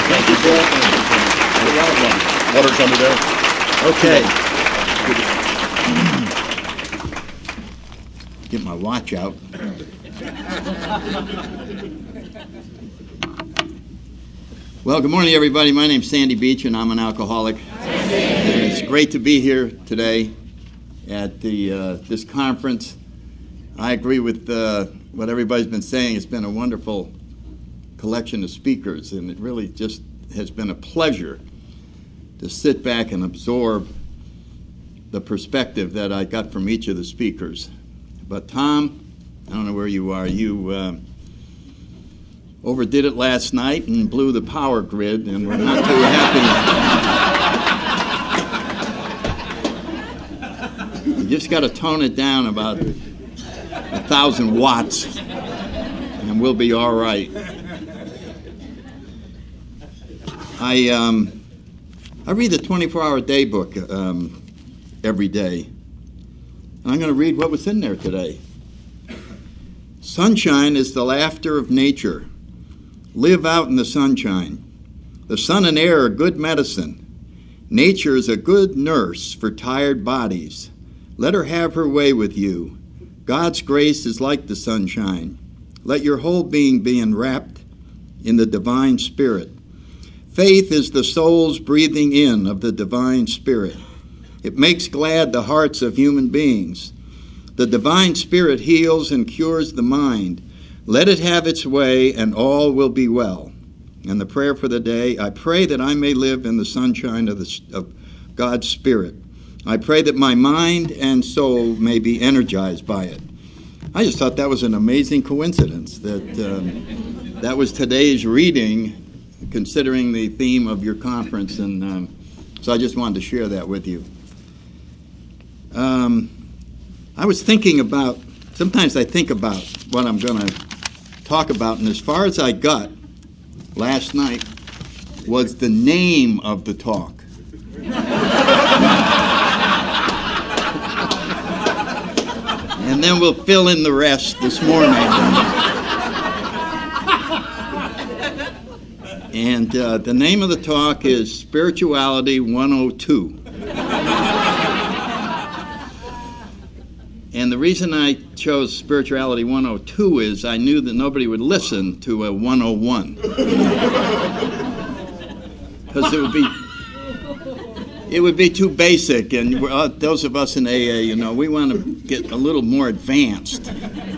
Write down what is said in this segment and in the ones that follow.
Thank you, Bill. Water's under there. Okay. Get my watch out. Well, good morning, everybody. My name's Sandy Beach, and I'm an alcoholic. It's great to be here today at this conference. I agree with what everybody's been saying. It's been a wonderful collection of speakers, and it really just has been a pleasure to sit back and absorb the perspective that I got from each of the speakers. But Tom, I don't know where you are. You overdid it last night and blew the power grid, and we're not too happy. You just got to tone it down about 1,000 watts, and we'll be all right. I read the 24-hour day book every day, and I'm going to read what was in there today. Sunshine is the laughter of nature. Live out in the sunshine. The sun and air are good medicine. Nature is a good nurse for tired bodies. Let her have her way with you. God's grace is like the sunshine. Let your whole being be enwrapped in the divine spirit. Faith is the soul's breathing in of the divine spirit. It makes glad the hearts of human beings. The divine spirit heals and cures the mind. Let it have its way, and all will be well. And the prayer for the day, I pray that I may live in the sunshine of God's Spirit. I pray that my mind and soul may be energized by it. I just thought that was an amazing coincidence, that that was today's reading, considering the theme of your conference, and so I just wanted to share that with you. I was thinking about, sometimes I think about what I'm going to talk about, and as far as I got last night was the name of the talk. And then we'll fill in the rest this morning. And the name of the talk is Spirituality 102. And the reason I chose Spirituality 102 is I knew that nobody would listen to a 101. Because it would be too basic, and those of us in AA, you know, we want to get a little more advanced.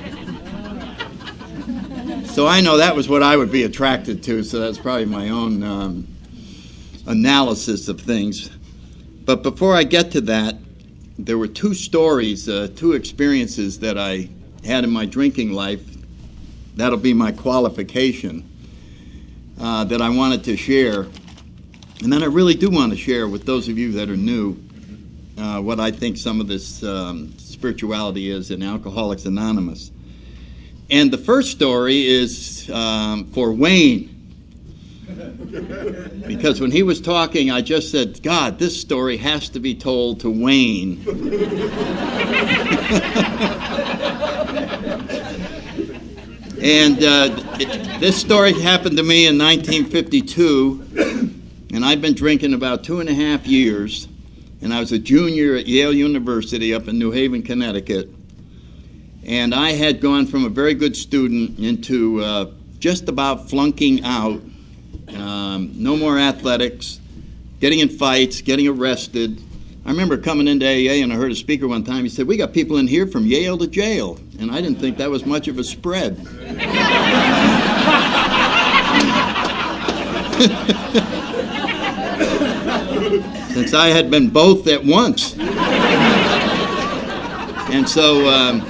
So I know that was what I would be attracted to, so that's probably my own analysis of things. But before I get to that, there were two stories, two experiences that I had in my drinking life. That'll be my qualification that I wanted to share. And then I really do want to share with those of you that are new what I think some of this spirituality is in Alcoholics Anonymous. And the first story is for Wayne. Because when he was talking, I just said, God, this story has to be told to Wayne. And this story happened to me in 1952, and I'd been drinking about 2.5 years, and I was a junior at Yale University up in New Haven, Connecticut. And I had gone from a very good student into just about flunking out. No more athletics, getting in fights, getting arrested. I remember coming into AA and I heard a speaker one time, he said, we got people in here from Yale to jail. And I didn't think that was much of a spread. Since I had been both at once. And so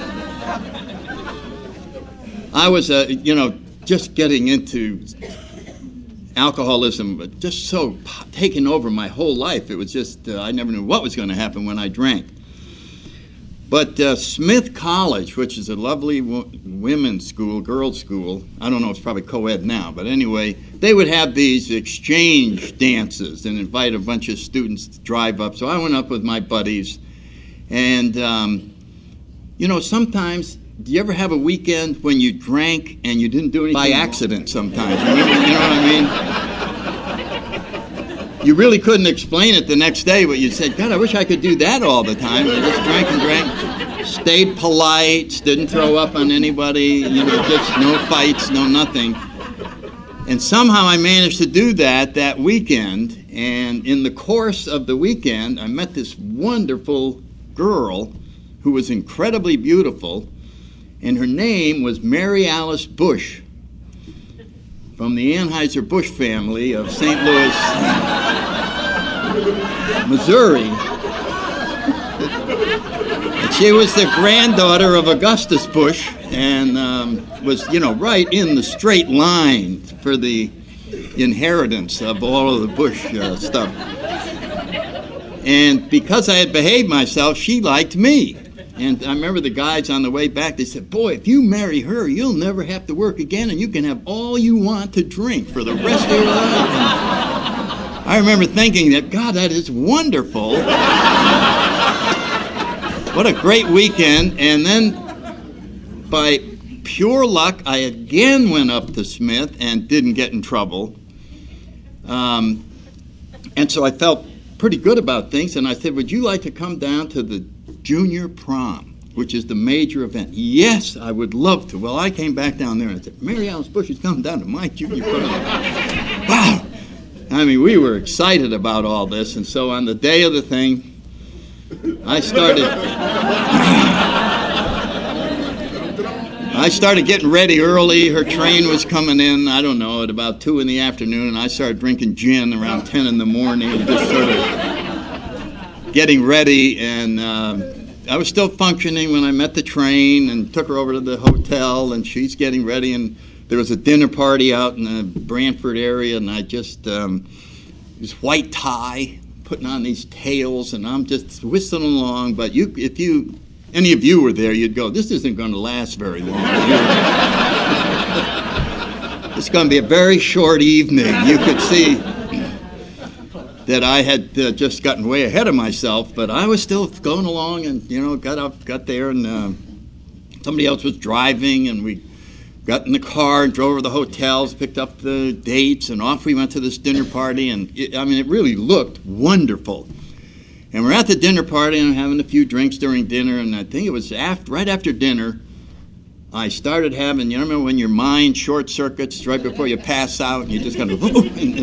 I was, just getting into alcoholism, just so taking over my whole life. It was just, I never knew what was going to happen when I drank. But Smith College, which is a lovely women's school, girls' school, I don't know, it's probably co-ed now, but anyway, they would have these exchange dances and invite a bunch of students to drive up. So I went up with my buddies, and, sometimes, do you ever have a weekend when you drank and you didn't do anything by accident sometimes? You know what I mean? you really couldn't explain it the next day, but you said, God, I wish I could do that all the time. I just drank and drank, stayed polite, didn't throw up on anybody, just no fights, no nothing. And somehow I managed to do that weekend, and in the course of the weekend, I met this wonderful girl who was incredibly beautiful, and her name was Mary Alice Bush, from the Anheuser-Busch family of St. Louis, Missouri. And she was the granddaughter of Augustus Busch and was, right in the straight line for the inheritance of all of the Bush stuff. And because I had behaved myself, she liked me. And I remember the guys on the way back, they said, boy, if you marry her, you'll never have to work again, and you can have all you want to drink for the rest of your life. And I remember thinking that, God, that is wonderful. What a great weekend. And then, by pure luck, I again went up to Smith and didn't get in trouble. And so I felt pretty good about things, and I said, would you like to come down to the junior prom, which is the major event? Yes, I would love to. Well, I came back down there and I said, Mary Alice Bush is coming down to my junior prom. Wow! I mean, we were excited about all this, and so on the day of the thing, I started getting ready early. Her train was coming in, I don't know, at about 2 in the afternoon, and I started drinking gin around 10 in the morning, and just sort of getting ready, and I was still functioning when I met the train and took her over to the hotel, and she's getting ready, and there was a dinner party out in the Brantford area, and I just, this white tie, putting on these tails, and I'm just whistling along, but if any of you were there, you'd go, this isn't going to last very long. It's going to be a very short evening. You could see that I had just gotten way ahead of myself, but I was still going along and, got there, and somebody else was driving, and we got in the car and drove over to the hotels, picked up the dates, and off we went to this dinner party, and it really looked wonderful. And we're at the dinner party, and I'm having a few drinks during dinner, and I think it was right after dinner, I started having, remember when your mind short circuits right before you pass out, and you just kind of, and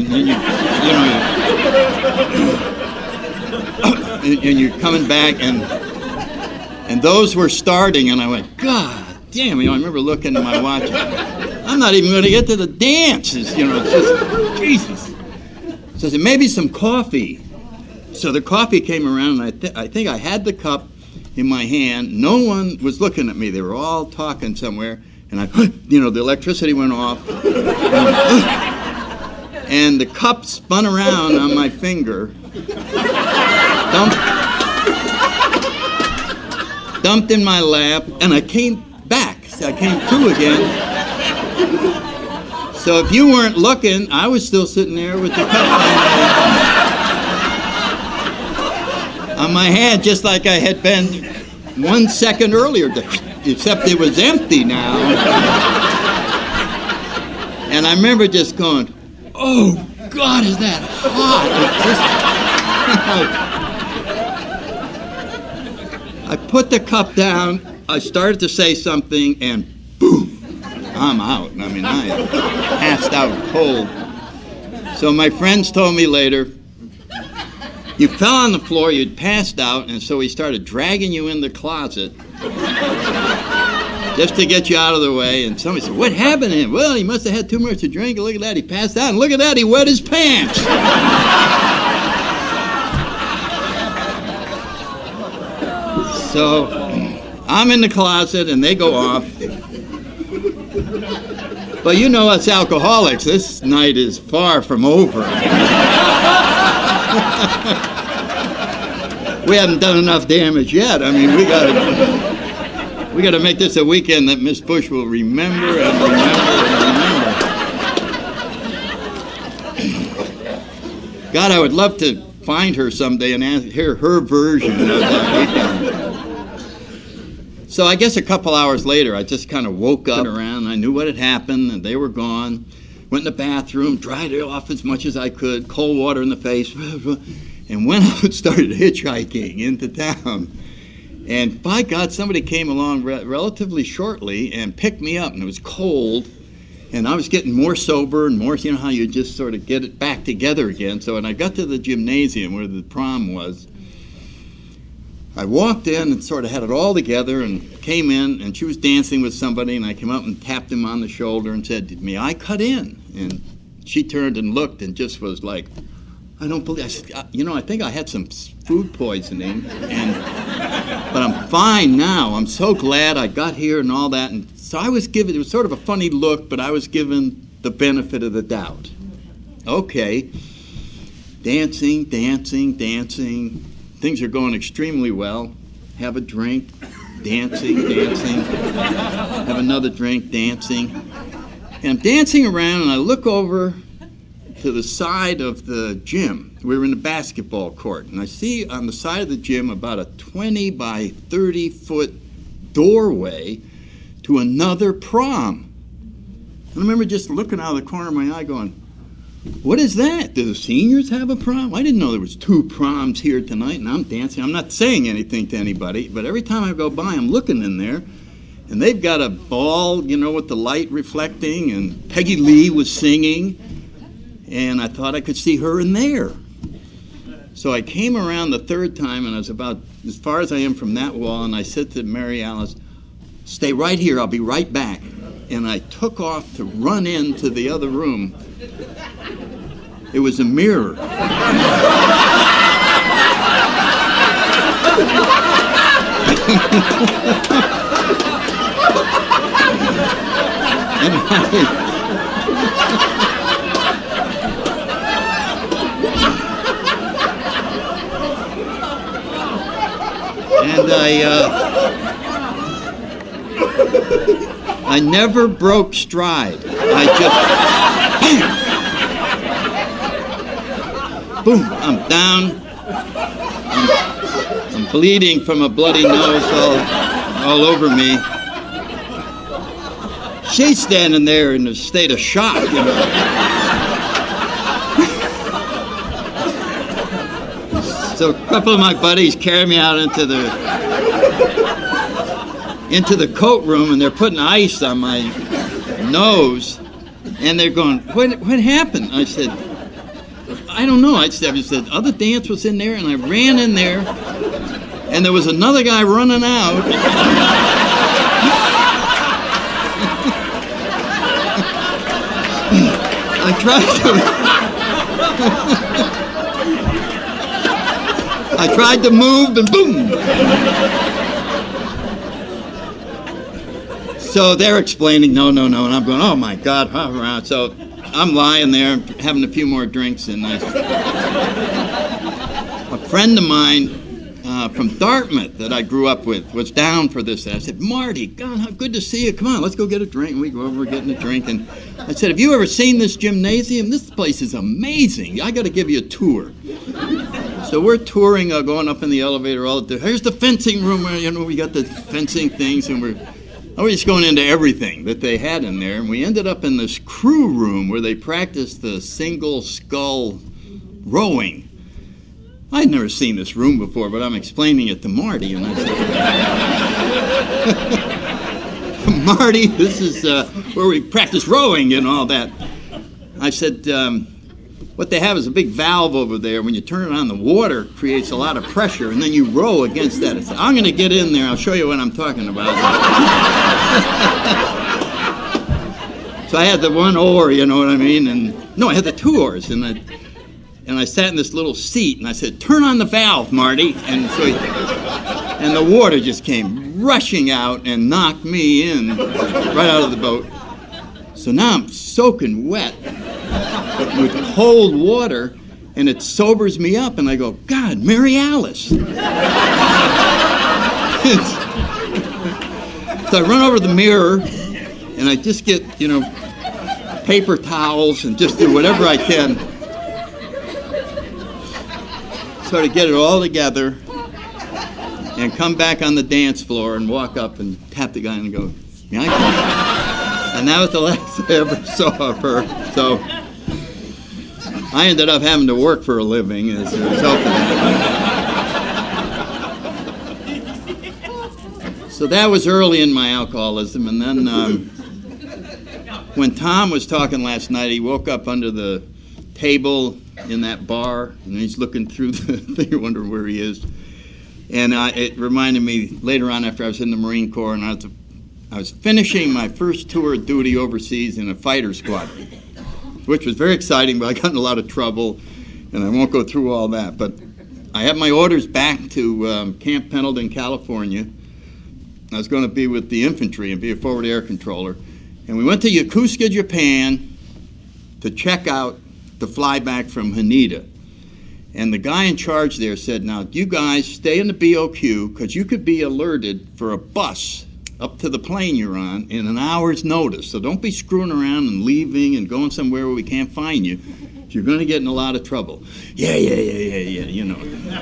and you're coming back, and those were starting, and I went, God damn, I remember looking at my watch, I'm not even going to get to the dances, it's just, Jesus. So I said, maybe some coffee. So the coffee came around, and I think I had the cup in my hand. No one was looking at me. They were all talking somewhere, and the electricity went off, and the cup spun around on my finger, dumped in my lap, and I came back. I came to again. So if you weren't looking, I was still sitting there with the cup on my hand, just like I had been 1 second earlier, except it was empty now. And I remember just going, oh, God, is that hot? I put the cup down, I started to say something, and boom, I'm out. I passed out cold. So my friends told me later, you fell on the floor, you'd passed out, and so he started dragging you in the closet just to get you out of the way. And somebody said, what happened to him? Well, he must have had too much to drink. Look at that, he passed out. And look at that, he wet his pants. So I'm in the closet, and they go off. But you know us alcoholics, this night is far from over. We haven't done enough damage yet. We got to make this a weekend that Miss Bush will remember and remember. God, I would love to find her someday and hear her version of that weekend. So I guess a couple hours later, I just kind of woke up around. I knew what had happened, and they were gone. went in the bathroom, dried it off as much as I could, cold water in the face, and went out and started hitchhiking into town. And by God, somebody came along relatively shortly and picked me up, and it was cold, and I was getting more sober and more, you know how you just sort of get it back together again. So when I got to the gymnasium where the prom was, I walked in and sort of had it all together and came in, and she was dancing with somebody, and I came up and tapped him on the shoulder and said, "May I cut in?" And she turned and looked and just was like, "I don't believe," I said, I think I had some food poisoning, but I'm fine now. I'm so glad I got here and all that. And so I was given, it was sort of a funny look, but I was given the benefit of the doubt. Okay, dancing. Things are going extremely well. Have a drink, dancing. Have another drink, dancing. And I'm dancing around, and I look over to the side of the gym. We were in the basketball court, and I see on the side of the gym about a 20 by 30 foot doorway to another prom. And I remember just looking out of the corner of my eye going, "What is that? Do the seniors have a prom? I didn't know there was 2 proms here tonight," and I'm dancing. I'm not saying anything to anybody, but every time I go by, I'm looking in there, and they've got a ball, with the light reflecting, and Peggy Lee was singing, and I thought I could see her in there. So I came around the third time, and I was about as far as I am from that wall, and I said to Mary Alice, "Stay right here, I'll be right back." And I took off to run into the other room. It was a mirror. And I never broke stride. I just, boom, I'm down. I'm bleeding from a bloody nose all over me. She's standing there in a state of shock, So a couple of my buddies carry me out into the coat room, and they're putting ice on my nose, and they're going, what happened? I said, I don't know. I said, other dance was in there, and I ran in there, and there was another guy running out. I tried to move, and boom. So they're explaining, no, and I'm going, oh my God. So I'm lying there having a few more drinks, and a friend of mine from Dartmouth that I grew up with was down for this. I said, Marty, God, how good to see you. Come on, let's go get a drink. And we go over getting a drink, and I said, have you ever seen this gymnasium? This place is amazing. I got to give you a tour. So we're touring, going up in the elevator. Here's the fencing room where, we got the fencing things, and we're just going into everything that they had in there. And we ended up in this crew room where they practiced the single scull rowing. I'd never seen this room before, but I'm explaining it to Marty, and I said, Marty, this is where we practice rowing and all that. I said, what they have is a big valve over there. When you turn it on, the water creates a lot of pressure, and then you row against that. I said, I'm going to get in there. I'll show you what I'm talking about. So I had the one oar, you know what I mean? I had the 2 oars, and I sat in this little seat, and I said, turn on the valve, Marty. And the water just came rushing out and knocked me in right out of the boat. So now I'm soaking wet with cold water, and it sobers me up, and I go, God, Mary Alice. So I run over to the mirror, and I just get, paper towels and just do whatever I can. Sort of get it all together and come back on the dance floor and walk up and tap the guy and go, may I And that was the last I ever saw of her. So I ended up having to work for a living as a result of that. So that was early in my alcoholism. And then when Tom was talking last night, he woke up under the table in that bar, and he's looking through the thing, wondering where he is. And it reminded me later on, after I was in the Marine Corps, and I was finishing my first tour of duty overseas in a fighter squadron, which was very exciting, but I got in a lot of trouble, and I won't go through all that. But I had my orders back to Camp Pendleton, California. I was going to be with the infantry and be a forward air controller. And we went to Yokosuka, Japan to check out the flyback from Haneda. And the guy in charge there said, now, you guys stay in the BOQ because you could be alerted for a bus up to the plane you're on in an hour's notice. So don't be screwing around and leaving and going somewhere where we can't find you. You're going to get in a lot of trouble. Yeah, you know.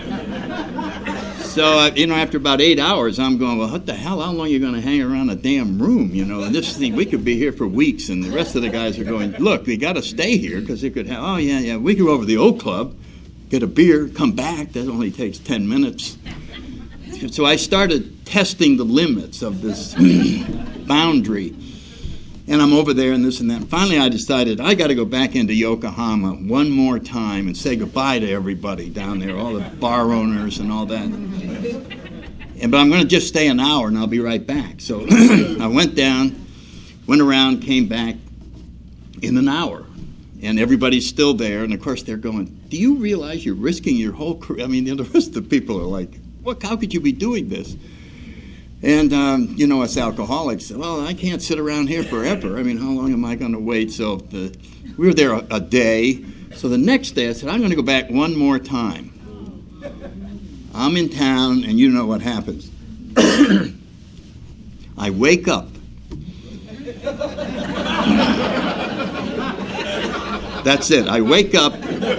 So, after about 8 hours, I'm going, well, what the hell? How long are you going to hang around a damn room? And this thing, we could be here for weeks. And the rest of the guys are going, look, we got to stay here because it could have, oh, yeah, we could go over to the Oak Club, get a beer, come back. That only takes 10 minutes. So I started testing the limits of this boundary. And I'm over there and this and that. But I decided I got to go back into Yokohama one more time and say goodbye to everybody down there, all the bar owners and all that. But I'm going to just stay an hour and I'll be right back. So I went down, went around, came back in an hour. And everybody's still there. And, of course, they're going, do you realize you're risking your whole career? I mean, the rest of the people are like, how could you be doing this? And, us alcoholics, well, I can't sit around here forever. I mean, how long am I going to wait? So we were there a day. So the next day I said, I'm going to go back one more time. I'm in town, and you know what happens. I wake up. That's it. I wake up,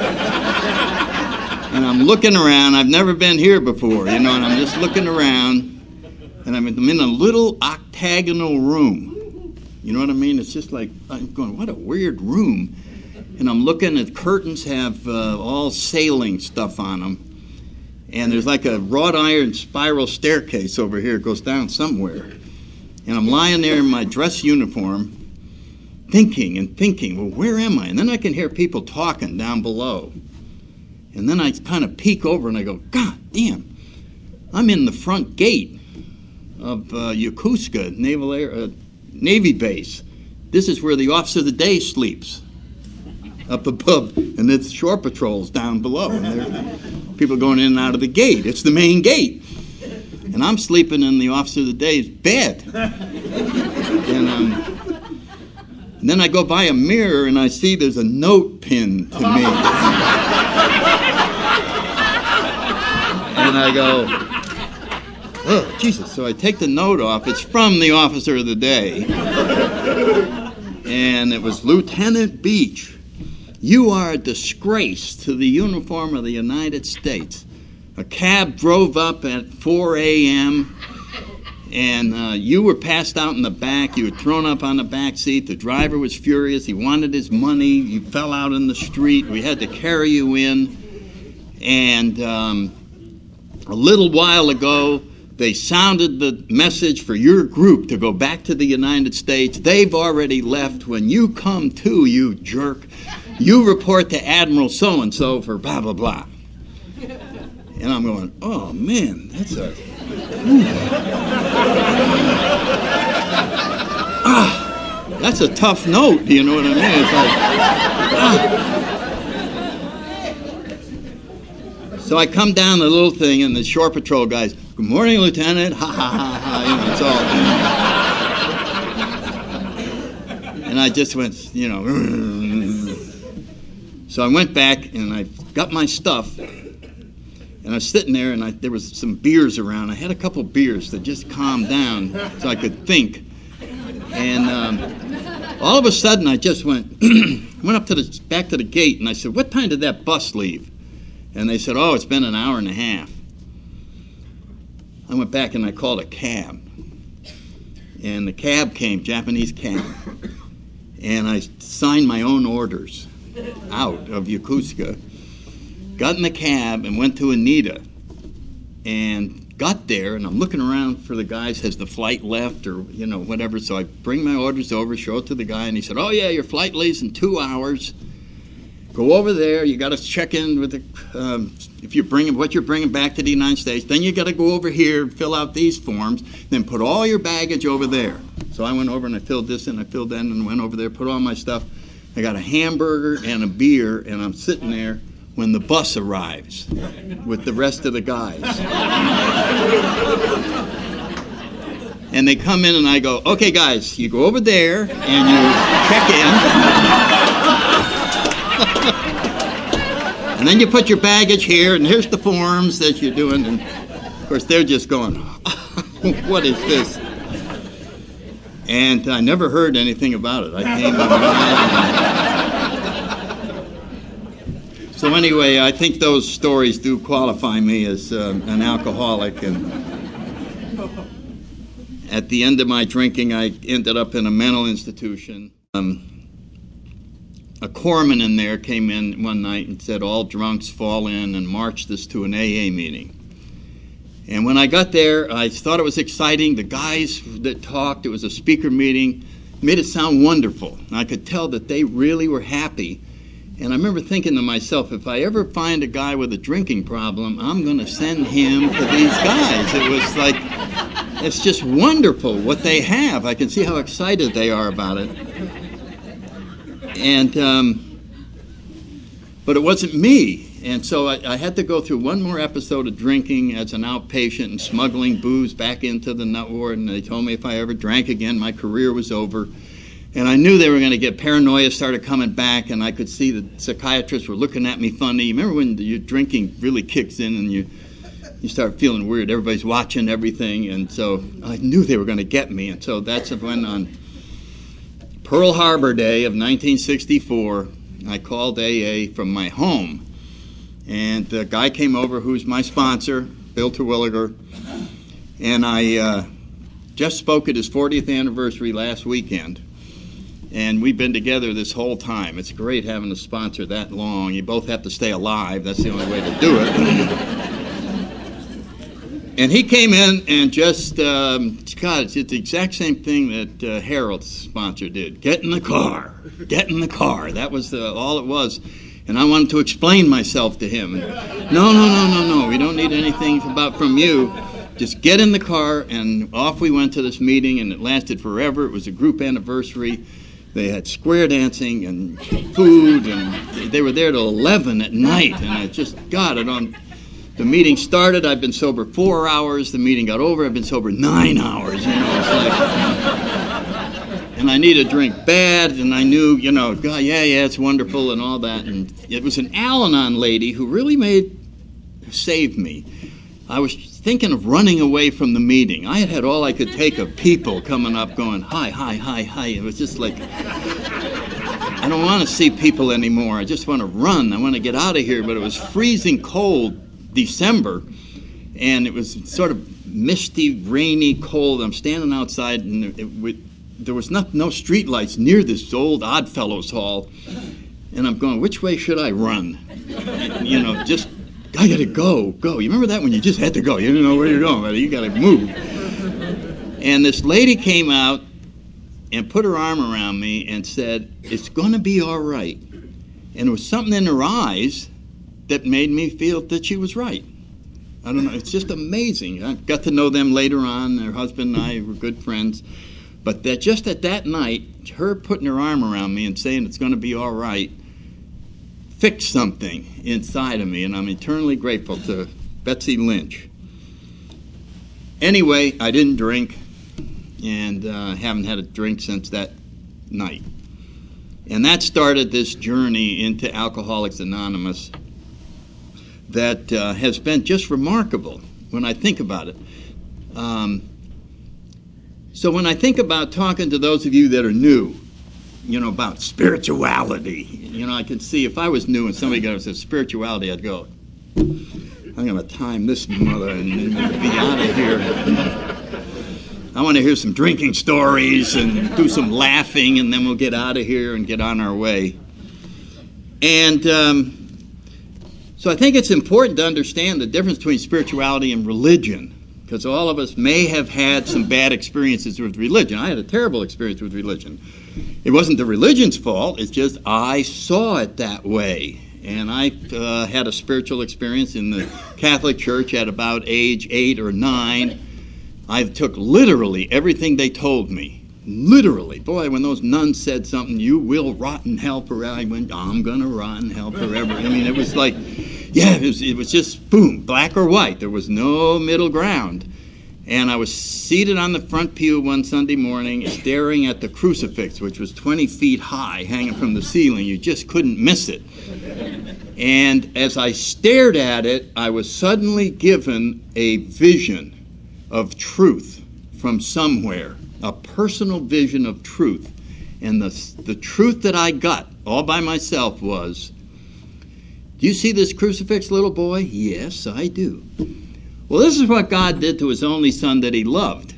and I'm looking around. I've never been here before, and I'm just looking around. And I'm in a little octagonal room. You know what I mean? It's just like, I'm going, what a weird room. And I'm looking at curtains have all sailing stuff on them. And there's like a wrought iron spiral staircase over here. It goes down somewhere. And I'm lying there in my dress uniform thinking, well, where am I? And then I can hear people talking down below. And then I kind of peek over and I go, God damn, I'm in the front gate of Yokosuka Navy base. This is where the officer of the day sleeps, up above, and it's shore patrols down below. And there are people going in and out of the gate. It's the main gate. And I'm sleeping in the officer of the day's bed. And then I go by a mirror and I see there's a note pinned to me. And I go, oh, Jesus. So I take the note off. It's from the officer of the day. And it was, Lieutenant Beach, you are a disgrace to the uniform of the United States. A cab drove up at 4 a.m., and you were passed out in the back. You were thrown up on the back seat. The driver was furious. He wanted his money. You fell out in the street. We had to carry you in. And a little while ago, they sounded the message for your group to go back to the United States. They've already left. When you come to, you jerk, you report to Admiral so-and-so for blah, blah, blah. And I'm going, oh, man, that's that's a tough note, you know what I mean? It's like, So I come down the little thing, and the shore patrol guys, good morning, Lieutenant, ha, ha, ha, ha, it's all. And I just went, So I went back, and I got my stuff, and I was sitting there, and there was some beers around. I had a couple beers to just calm down so I could think. And all of a sudden, I just went up to back to the gate, and I said, what time did that bus leave? And they said, oh, it's been an hour and a half. I went back and I called a cab. And the cab came, Japanese cab. And I signed my own orders out of Yokosuka. Got in the cab and went to Anita. And got there, and I'm looking around for the guys, has the flight left or, whatever. So I bring my orders over, show it to the guy, and he said, oh, yeah, your flight leaves in 2 hours. Go over there. You got to check in with what you're bringing back to the United States. Then you got to go over here, fill out these forms, then put all your baggage over there. So I went over and I filled this in, I filled that in, and went over there, put all my stuff. I got a hamburger and a beer, and I'm sitting there when the bus arrives with the rest of the guys. And they come in and I go, okay guys, you go over there and you check in. And then you put your baggage here, and here's the forms that you're doing. And of course they're just going, what is this? And I never heard anything about it. I came So anyway, I think those stories do qualify me as an alcoholic. And at the end of my drinking, I ended up in a mental institution. A corpsman in there came in one night and said, all drunks fall in, and marched us to an AA meeting. And when I got there, I thought it was exciting. The guys that talked, it was a speaker meeting, made it sound wonderful. And I could tell that they really were happy. And I remember thinking to myself, if I ever find a guy with a drinking problem, I'm going to send him to these guys. It was like, it's just wonderful what they have. I can see how excited they are about it. And, but it wasn't me. And so I had to go through one more episode of drinking as an outpatient and smuggling booze back into the nut ward. And they told me if I ever drank again, my career was over. And I knew they were going to get paranoia started coming back, and I could see the psychiatrists were looking at me funny. Remember when your drinking really kicks in and you start feeling weird? Everybody's watching everything, and so I knew they were going to get me. And so that's when on Pearl Harbor Day of 1964, I called AA from my home. And the guy came over who's my sponsor, Bill Terwilliger, and I just spoke at his 40th anniversary last weekend. And we've been together this whole time. It's great having a sponsor that long. You both have to stay alive. That's the only way to do it. And he came in and just, God, it's the exact same thing that Harold's sponsor did. Get in the car. Get in the car. That was all it was. And I wanted to explain myself to him. And, no. We don't need anything from you. Just get in the car. And off we went to this meeting, and it lasted forever. It was a group anniversary. They had square dancing and food, and they were there till 11 at night. And I just got it on. The meeting started. I've been sober 4 hours. The meeting got over. I've been sober 9 hours. It's like, and I need a drink bad. And I knew, God, yeah, it's wonderful and all that. And it was an Al-Anon lady who really saved me. I was thinking of running away from the meeting. I had all I could take of people coming up going, hi. It was just like, I don't want to see people anymore. I just want to run. I want to get out of here. But it was freezing cold December, and it was sort of misty, rainy, cold. I'm standing outside, and there was no street lights near this old Oddfellows Hall. And I'm going, which way should I run? Just... I gotta go. You remember that when you just had to go? You didn't know where you're going, but you gotta move. And this lady came out and put her arm around me and said, it's gonna be all right. And there was something in her eyes that made me feel that she was right. I don't know, it's just amazing. I got to know them later on. Her husband and I were good friends. But that just at that night, her putting her arm around me and saying it's gonna be all right fixed something inside of me, and I'm eternally grateful to Betsy Lynch. Anyway, I didn't drink, and haven't had a drink since that night. And that started this journey into Alcoholics Anonymous that has been just remarkable when I think about it. So when I think about talking to those of you that are new, about spirituality. I can see if I was new and somebody got up and said spirituality, I'd go, I'm going to time this mother and be out of here. I want to hear some drinking stories and do some laughing, and then we'll get out of here and get on our way. And so I think it's important to understand the difference between spirituality and religion, because all of us may have had some bad experiences with religion. I had a terrible experience with religion. It wasn't the religion's fault. It's just I saw it that way. And I had a spiritual experience in the Catholic Church at about age 8 or 9. I took literally everything they told me. Literally. Boy, when those nuns said something, you will rot in hell forever, I went, I'm going to rot in hell forever. I mean, it was like, yeah, it was just, boom, black or white. There was no middle ground. And I was seated on the front pew one Sunday morning staring at the crucifix, which was 20 feet high, hanging from the ceiling. You just couldn't miss it. And as I stared at it, I was suddenly given a vision of truth from somewhere, a personal vision of truth. And the truth that I got all by myself was, do you see this crucifix, little boy? Yes, I do. Well, this is what God did to his only son that he loved.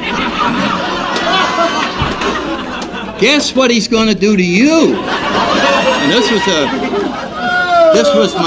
Guess what he's going to do to you? And this was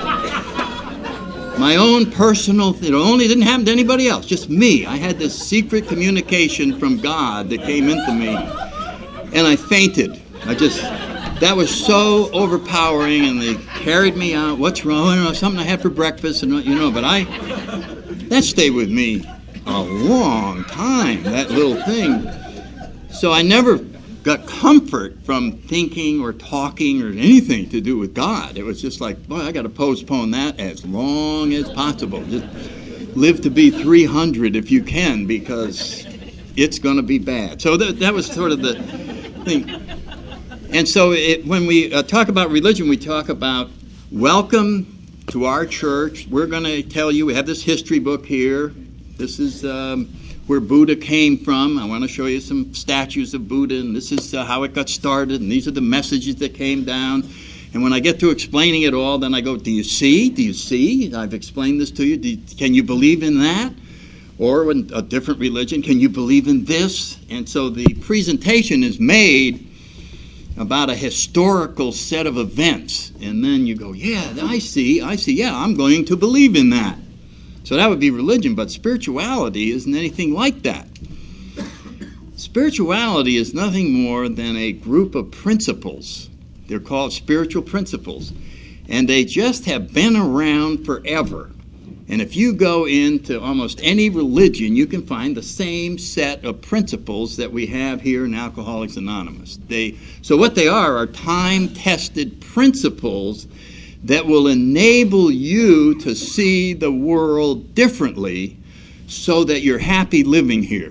my own personal thing. It only didn't happen to anybody else, just me. I had this secret communication from God that came into me, and I fainted. That was so overpowering, and they carried me out. What's wrong? I don't know, something I had for breakfast, and but that stayed with me a long time, that little thing. So I never got comfort from thinking or talking or anything to do with God. It was just like, boy, I got to postpone that as long as possible. Just live to be 300 if you can, because it's going to be bad. So that was sort of the thing. And so when we talk about religion, we talk about welcome to our church. We're going to tell you, we have this history book here. This is where Buddha came from. I want to show you some statues of Buddha, and this is how it got started, and these are the messages that came down. And when I get to explaining it all, then I go, do you see? Do you see? I've explained this to you. Can you believe in that? Or in a different religion, can you believe in this? And so the presentation is made about a historical set of events. And then you go, yeah, I see, yeah, I'm going to believe in that. So that would be religion, but spirituality isn't anything like that. Spirituality is nothing more than a group of principles. They're called spiritual principles. And they just have been around forever. And if you go into almost any religion, you can find the same set of principles that we have here in Alcoholics Anonymous. So what they are time-tested principles that will enable you to see the world differently so that you're happy living here.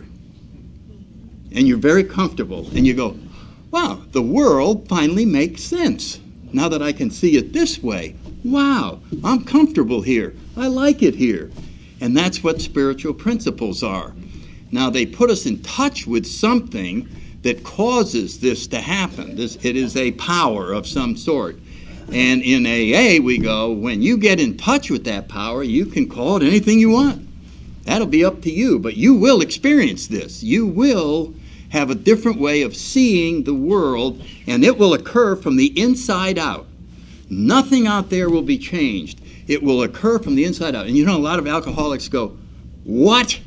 And you're very comfortable. And you go, wow, the world finally makes sense. Now that I can see it this way, wow, I'm comfortable here. I like it here. And that's what spiritual principles are. Now, they put us in touch with something that causes this to happen. It is a power of some sort. And in AA, we go, when you get in touch with that power, you can call it anything you want. That'll be up to you, but you will experience this. You will have a different way of seeing the world, and it will occur from the inside out. Nothing out there will be changed. It will occur from the inside out. And a lot of alcoholics go, what?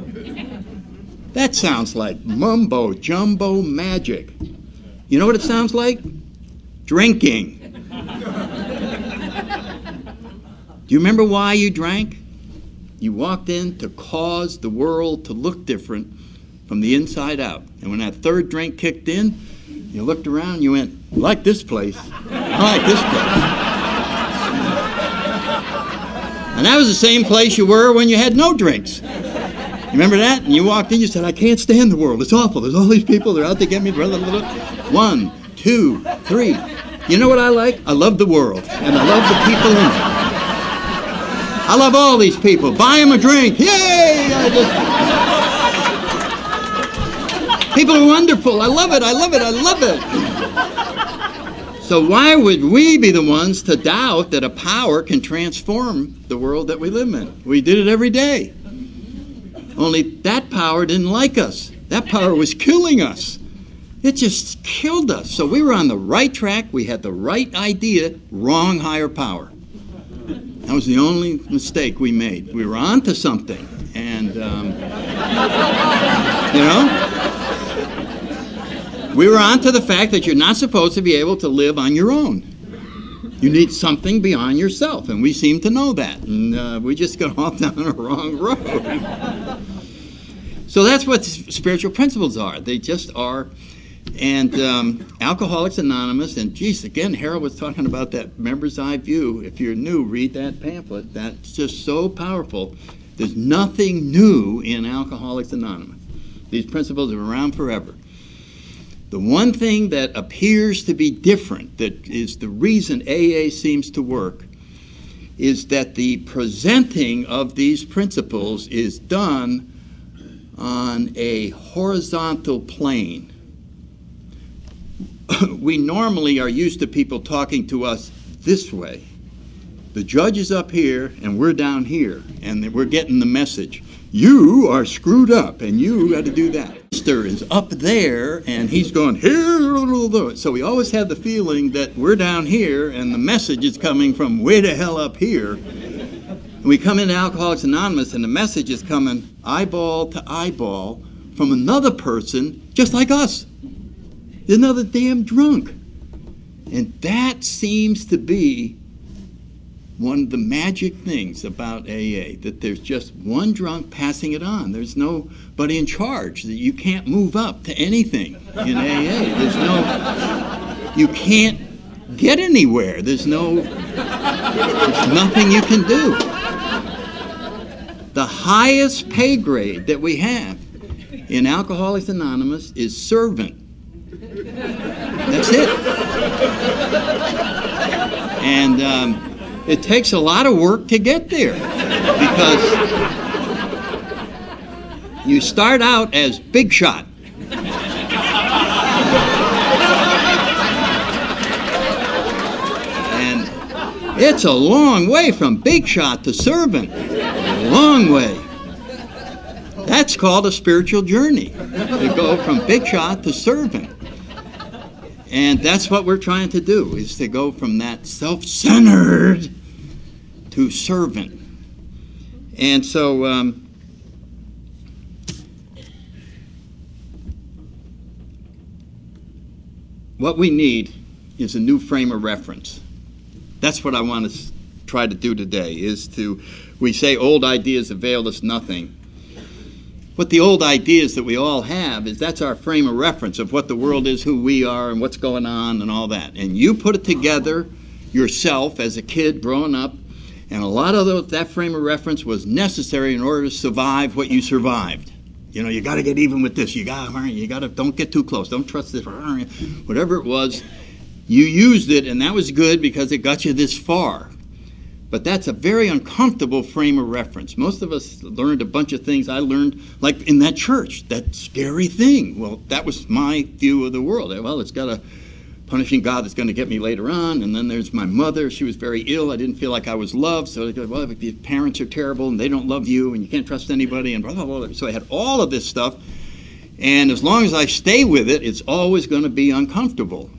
That sounds like mumbo-jumbo magic. You know what it sounds like? Drinking. Do you remember why you drank? You walked in to cause the world to look different from the inside out. And when that third drink kicked in, you looked around and you went, I like this place. I like this place. And that was the same place you were when you had no drinks. You remember that? And you walked in, you said, I can't stand the world. It's awful. There's all these people. They're out to get me. 1, 2, 3. You know what I like? I love the world. And I love the people in it. I love all these people. Buy them a drink. Yay! People are wonderful. I love it. I love it. I love it. So why would we be the ones to doubt that a power can transform the world that we live in? We did it every day. Only that power didn't like us. That power was killing us. It just killed us. So we were on the right track. We had the right idea, wrong higher power. That was the only mistake we made. We were on to something. And, we were on to the fact that you're not supposed to be able to live on your own. You need something beyond yourself. And we seem to know that. And we just got off down a wrong road. So that's what spiritual principles are. They just are. And Alcoholics Anonymous, and geez, again, Harold was talking about that member's eye view. If you're new, read that pamphlet. That's just so powerful. There's nothing new in Alcoholics Anonymous. These principles are around forever. The one thing that appears to be different, that is the reason AA seems to work, is that the presenting of these principles is done on a horizontal plane. We normally are used to people talking to us this way. The judge is up here and we're down here, and we're getting the message. You are screwed up and you got to do that. Mister is up there and he's going here. So we always have the feeling that we're down here and the message is coming from way the hell up here. And we come into Alcoholics Anonymous and the message is coming eyeball to eyeball from another person just like us. Another damn drunk. And that seems to be one of the magic things about AA, that there's just one drunk passing it on. There's nobody in charge. That you can't move up to anything in AA. You can't get anywhere. There's nothing you can do. The highest pay grade that we have in Alcoholics Anonymous is servant. That's it. And it takes a lot of work to get there, because you start out as big shot. And it's a long way from big shot to servant. A long way. That's called a spiritual journey, to go from big shot to servant. And that's what we're trying to do, is to go from that self-centered to servant. And so what we need is a new frame of reference. That's what I want to try to do today, we say old ideas avail us nothing. What the old ideas that we all have is that's our frame of reference of what the world is, who we are, and what's going on, and all that. And you put it together yourself as a kid growing up, and a lot of that frame of reference was necessary in order to survive what you survived. You got to get even with this. You got to don't get too close. Don't trust this. Whatever it was, you used it, and that was good because it got you this far. But that's a very uncomfortable frame of reference. Most of us learned a bunch of things. I learned, like in that church, that scary thing. Well, that was my view of the world. Well, it's got a punishing God that's going to get me later on. And then there's my mother. She was very ill. I didn't feel like I was loved. So they go, well, your parents are terrible and they don't love you and you can't trust anybody and blah, blah, blah. So I had all of this stuff. And as long as I stay with it, it's always going to be uncomfortable.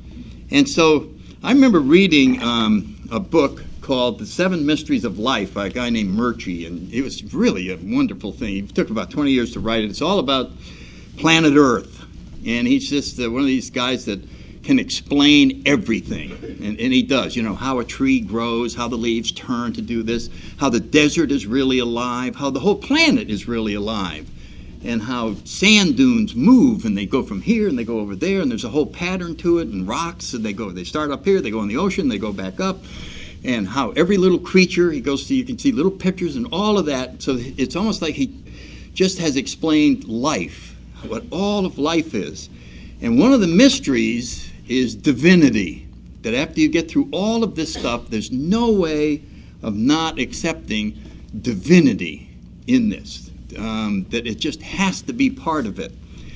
And so I remember reading a book called The Seven Mysteries of Life by a guy named Murchie, and it was really a wonderful thing. It took about 20 years to write it. It's all about planet Earth, and he's just one of these guys that can explain everything, and he does. How a tree grows, how the leaves turn to do this, how the desert is really alive, how the whole planet is really alive, and how sand dunes move, and they go from here and they go over there, and there's a whole pattern to it, and rocks, and they start up here, they go in the ocean, they go back up. And how every little creature, you can see little pictures and all of that. So it's almost like he just has explained life, what all of life is. And one of the mysteries is divinity, that after you get through all of this stuff, there's no way of not accepting divinity in this, that it just has to be part of it.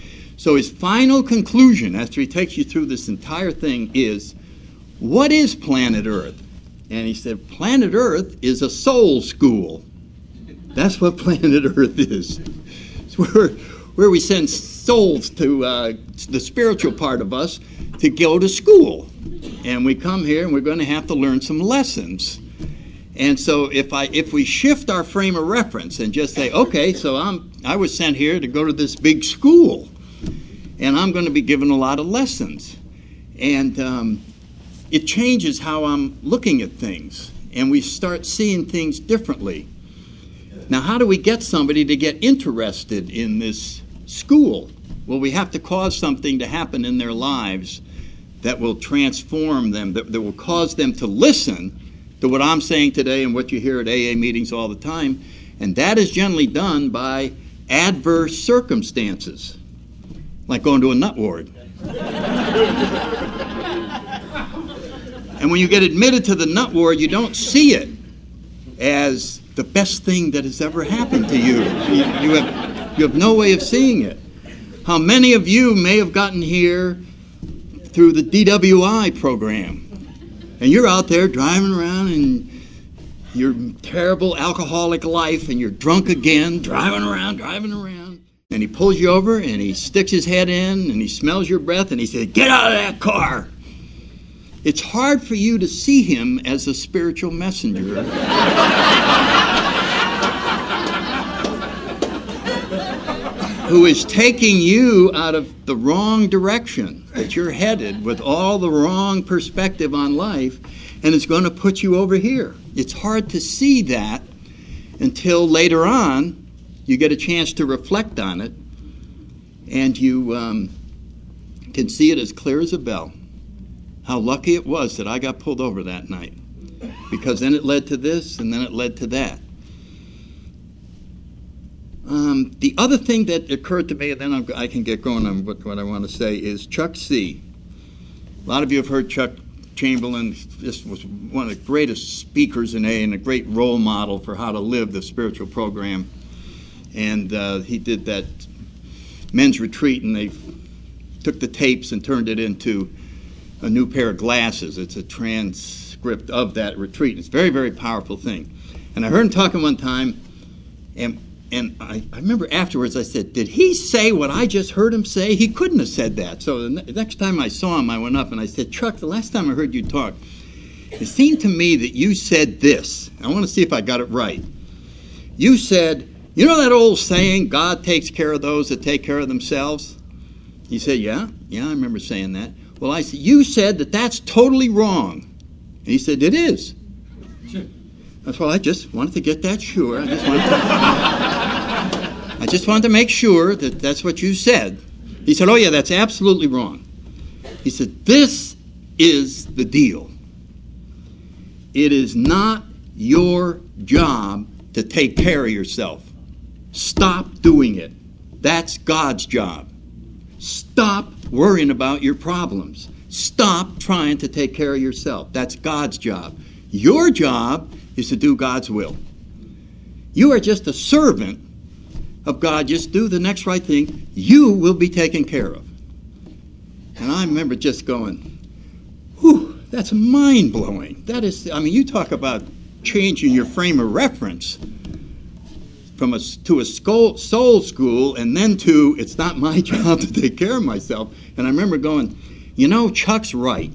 So his final conclusion, after he takes you through this entire thing, is, what is planet Earth? And he said, planet Earth is a soul school. That's what planet Earth is. It's where we send souls to the spiritual part of us to go to school. And we come here and we're going to have to learn some lessons. And so if we shift our frame of reference and just say, okay, so I was sent here to go to this big school, and I'm going to be given a lot of lessons. And it changes how I'm looking at things, and we start seeing things differently. Now, how do we get somebody to get interested in this school? Well, we have to cause something to happen in their lives that will transform them, that will cause them to listen to what I'm saying today and what you hear at AA meetings all the time. And that is generally done by adverse circumstances, like going to a nut ward. And when you get admitted to the nut ward, you don't see it as the best thing that has ever happened to you. You have no way of seeing it. How many of you may have gotten here through the DWI program, and you're out there driving around in your terrible alcoholic life, and you're drunk again, driving around, and he pulls you over, and he sticks his head in, and he smells your breath, and he says, "Get out of that car." It's hard for you to see him as a spiritual messenger. Who is taking you out of the wrong direction, that you're headed with all the wrong perspective on life, and it's going to put you over here. It's hard to see that until later on you get a chance to reflect on it, and you can see it as clear as a bell. How lucky it was that I got pulled over that night, because then it led to this, and then it led to that. The other thing that occurred to me, and then I can get going on what I want to say, is Chuck C. A lot of you have heard Chuck Chamberlain. This was one of the greatest speakers in AA and a great role model for how to live the spiritual program. And he did that men's retreat, and they took the tapes and turned it into a new pair of glasses. It's a transcript of that retreat. It's a very, very powerful thing. And I heard him talking one time, and I remember afterwards I said, did he say what I just heard him say? He couldn't have said that. So the next time I saw him, I went up and I said, Chuck, the last time I heard you talk, it seemed to me that you said this. I want to see if I got it right. You said, you know that old saying, God takes care of those that take care of themselves? He said, yeah, I remember saying that. Well, I said, you said that that's totally wrong. And he said, it is. Well, I just wanted to get that sure. I just wanted to make sure that that's what you said. He said, oh yeah, that's absolutely wrong. He said, this is the deal. It is not your job to take care of yourself. Stop doing it. That's God's job. Stop worrying about your problems. Stop trying to take care of yourself. That's God's job. Your job is to do God's will. You are just a servant of God. Just do the next right thing. You will be taken care of. And I remember just going, whew, that's mind-blowing. That is, I mean, you talk about changing your frame of reference from to a soul school, and then to, it's not my job to take care of myself. And I remember going, you know, Chuck's right.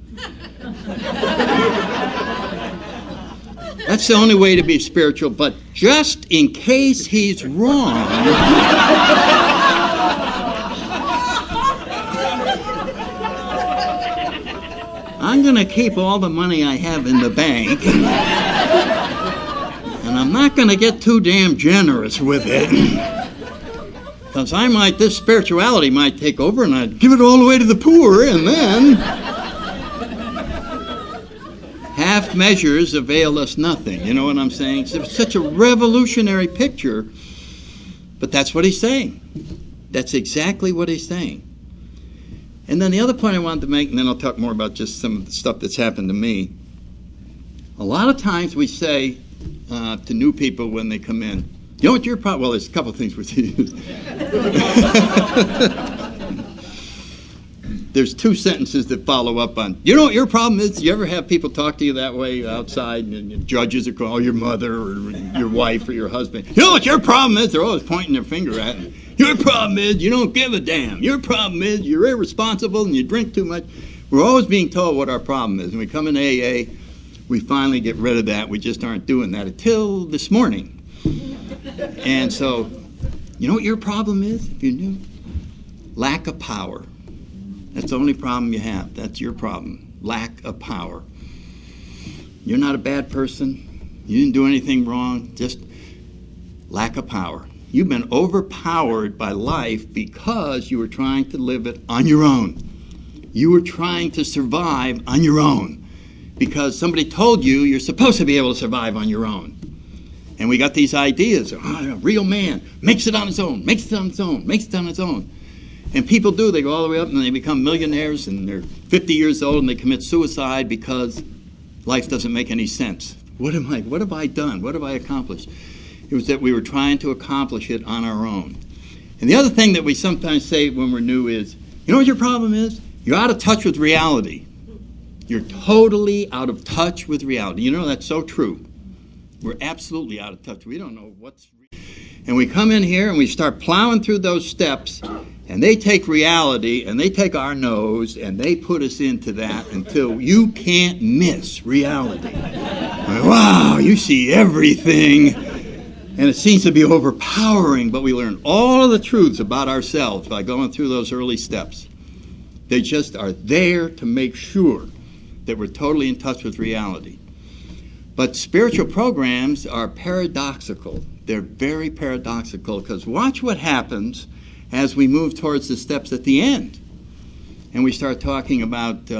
That's the only way to be spiritual, but just in case he's wrong, I'm going to keep all the money I have in the bank, and I'm not going to get too damn generous with it, because this spirituality might take over, and I'd give it all away to the poor, and then half measures avail us nothing. You know what I'm saying? It's such a revolutionary picture, but that's what he's saying. That's exactly what he's saying. And then the other point I wanted to make, and then I'll talk more about just some of the stuff that's happened to me. A lot of times we say to new people when they come in, you know what your problem? Well, there's a couple of things we see. there's two sentences that follow up on, you know what your problem is? You ever have people talk to you that way outside, and judges are calling your mother or your wife or your husband? You know what your problem is? They're always pointing their finger at you. Your problem is you don't give a damn. Your problem is you're irresponsible and you drink too much. We're always being told what our problem is. When we come in AA, we finally get rid of that. We just aren't doing that until this morning. And so, you know what your problem is, if you knew? Lack of power. That's the only problem you have. That's your problem. Lack of power. You're not a bad person. You didn't do anything wrong. Just lack of power. You've been overpowered by life because you were trying to live it on your own. You were trying to survive on your own because somebody told you you're supposed to be able to survive on your own. And we got these ideas of, a real man makes it on his own, makes it on his own, makes it on his own. And people do. They go all the way up and they become millionaires and they're 50 years old and they commit suicide because life doesn't make any sense. What have I done? What have I accomplished? It was that we were trying to accomplish it on our own. And the other thing that we sometimes say when we're new is, you know what your problem is? You're out of touch with reality. You're totally out of touch with reality. You know, that's so true. We're absolutely out of touch. We don't know what's real. And we come in here and we start plowing through those steps, and they take reality and they take our nose and they put us into that until you can't miss reality. Wow, you see everything. And it seems to be overpowering, but we learn all of the truths about ourselves by going through those early steps. They just are there to make sure that we're totally in touch with reality. But spiritual programs are paradoxical. They're very paradoxical because watch what happens as we move towards the steps at the end. And we start talking about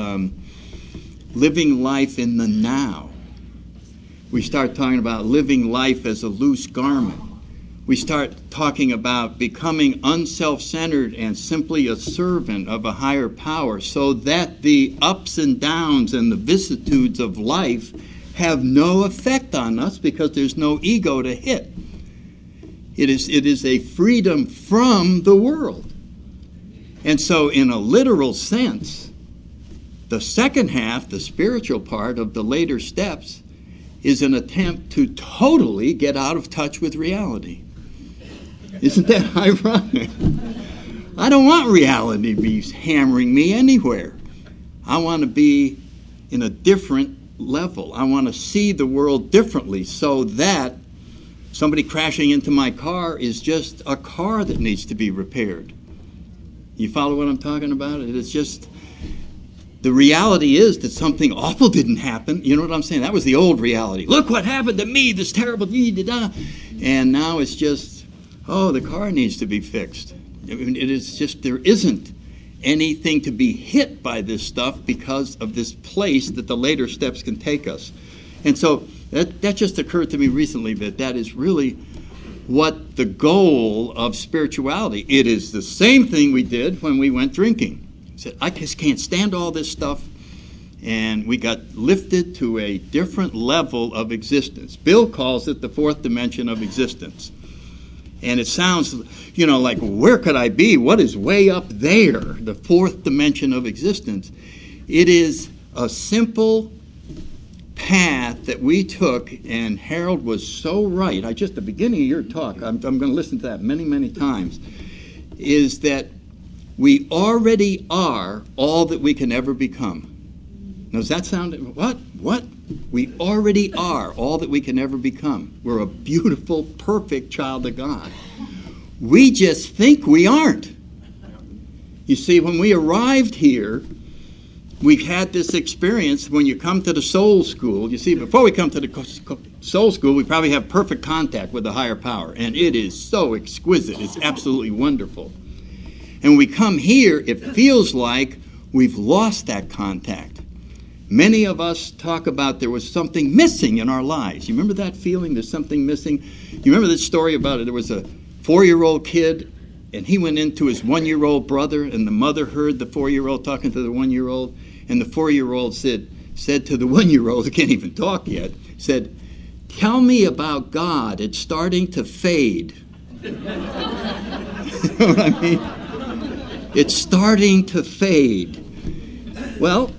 living life in the now. We start talking about living life as a loose garment. We start talking about becoming unself-centered and simply a servant of a higher power so that the ups and downs and the vicissitudes of life have no effect on us because there's no ego to hit. It is a freedom from the world. And so in a literal sense, the second half, the spiritual part of the later steps, is an attempt to totally get out of touch with reality. Isn't that ironic? I don't want reality to be hammering me anywhere. I want to be in a different level. I want to see the world differently so that somebody crashing into my car is just a car that needs to be repaired. You follow what I'm talking about? It is just, the reality is that something awful didn't happen. You know what I'm saying? That was the old reality. Look what happened to me, this terrible, and now it's just, oh, the car needs to be fixed. It is just, there isn't anything to be hit by this stuff because of this place that the later steps can take us. And so that just occurred to me recently that is really what the goal of spirituality. It is the same thing we did when we went drinking. Said, I just can't stand all this stuff. And we got lifted to a different level of existence. Bill calls it the fourth dimension of existence. And it sounds, like, where could I be? What is way up there, the fourth dimension of existence? It is a simple path that we took, and Harold was so right. Just the beginning of your talk, I'm going to listen to that many, many times, is that we already are all that we can ever become. Now, does that sound, what? We already are all that we can ever become. We're a beautiful, perfect child of God. We just think we aren't. You see, when we arrived here, we've had this experience when you come to the soul school. You see, before we come to the soul school, we probably have perfect contact with the higher power. And it is so exquisite. It's absolutely wonderful. And when we come here, it feels like we've lost that contact. Many of us talk about there was something missing in our lives. You remember that feeling? There's something missing. You remember this story about it? There was a 4-year-old kid, and he went into his 1-year-old brother, and the mother heard the 4-year-old talking to the 1-year-old, and the 4-year-old said to the 1-year-old, who can't even talk yet, said, "Tell me about God. It's starting to fade." You know what I mean? It's starting to fade. Well,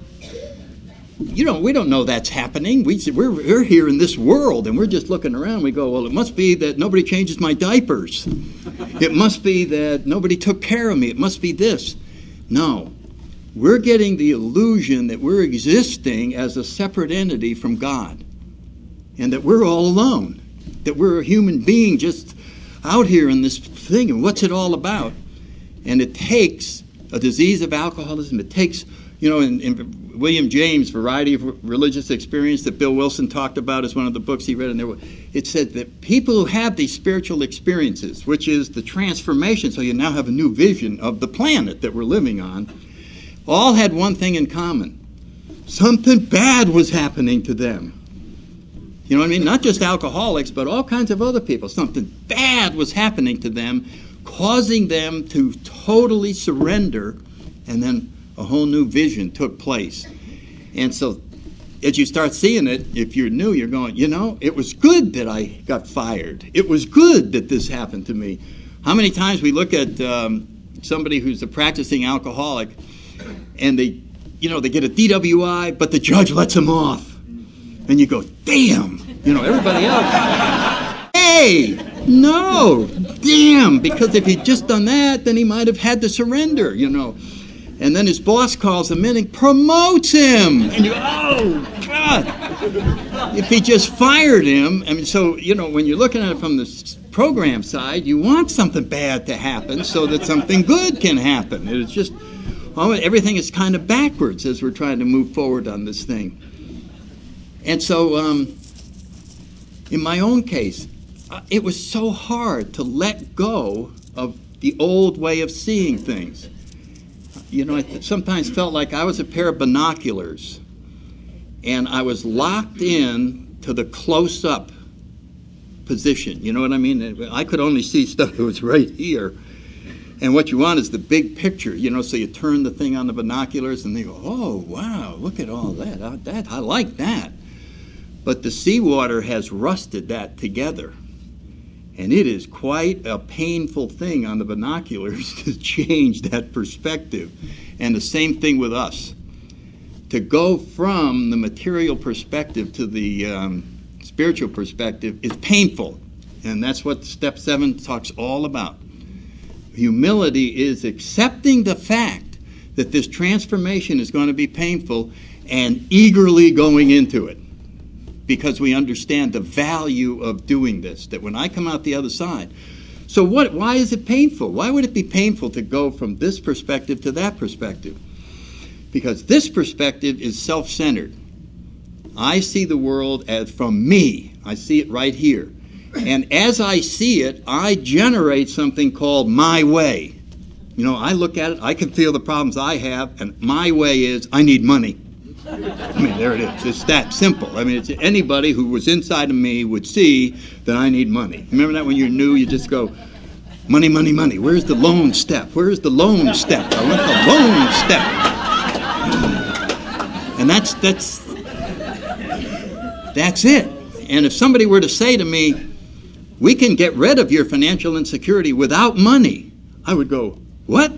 we don't know that's happening. We're here in this world, and we're just looking around. We go, well, it must be that nobody changes my diapers. It must be that nobody took care of me. It must be this. No. We're getting the illusion that we're existing as a separate entity from God, and that we're all alone, that we're a human being just out here in this thing, and what's it all about? And it takes a disease of alcoholism. It takes, in William James' Variety of Religious Experience that Bill Wilson talked about as one of the books he read, and it said that people who have these spiritual experiences, which is the transformation, so you now have a new vision of the planet that we're living on, all had one thing in common. Something bad was happening to them. You know what I mean? Not just alcoholics, but all kinds of other people. Something bad was happening to them, causing them to totally surrender, and then a whole new vision took place. And so as you start seeing it, if you're new, you're going, it was good that I got fired. It was good that this happened to me. How many times we look at somebody who's a practicing alcoholic, and they get a DWI, but the judge lets them off. And you go, damn, everybody else. Hey, no, damn, because if he'd just done that, then he might have had to surrender, And then his boss calls him in and promotes him. And you go, oh, God. If he just fired him, so, when you're looking at it from the program side, you want something bad to happen so that something good can happen. It's just, everything is kind of backwards as we're trying to move forward on this thing. And so, in my own case, it was so hard to let go of the old way of seeing things. I sometimes felt like I was a pair of binoculars, and I was locked in to the close-up position. You know what I mean? I could only see stuff that was right here. And what you want is the big picture, so you turn the thing on the binoculars, and they go, oh, wow, look at all that. I like that. But the seawater has rusted that together. And it is quite a painful thing on the binoculars to change that perspective. And the same thing with us. To go from the material perspective to the spiritual perspective is painful. And that's what Step 7 talks all about. Humility is accepting the fact that this transformation is going to be painful and eagerly going into it. Because we understand the value of doing this, that when I come out the other side. So why is it painful? Why would it be painful to go from this perspective to that perspective? Because this perspective is self-centered. I see the world as from me. I see it right here. And as I see it, I generate something called my way. I look at it, I can feel the problems I have, and my way is I need money. There it is. It's that simple. It's anybody who was inside of me would see that I need money. Remember that when you're new, you just go, money, money, money. Where's the loan step? Where's the loan step? I want the loan step. And that's it. And if somebody were to say to me, we can get rid of your financial insecurity without money, I would go, what?